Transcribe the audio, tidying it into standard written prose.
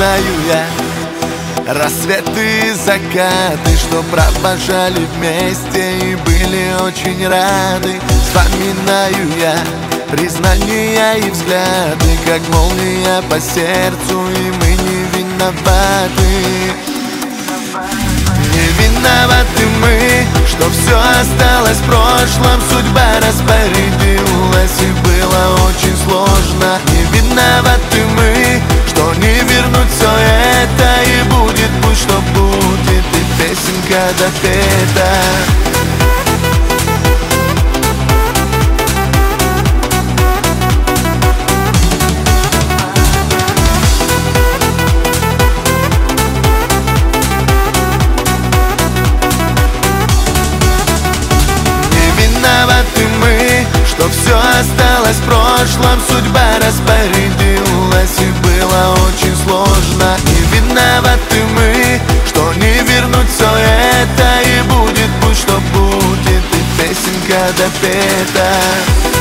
вспоминаю я рассветы и закаты, что провожали вместе и были очень рады. Вспоминаю я признания и взгляды, как молния по сердцу, и мы не виноваты. Не виноваты мы, что все осталось в прошлом. Судьба распорядилась, и было очень сложно. Не виноваты мы, что не вернуть все это, и будет пусть что будет, и песенка допета. Что все осталось в прошлом, судьба распорядилась, и было очень сложно. Не виноваты мы, что не вернуть все это, и будет пусть что будет, и песенка допета.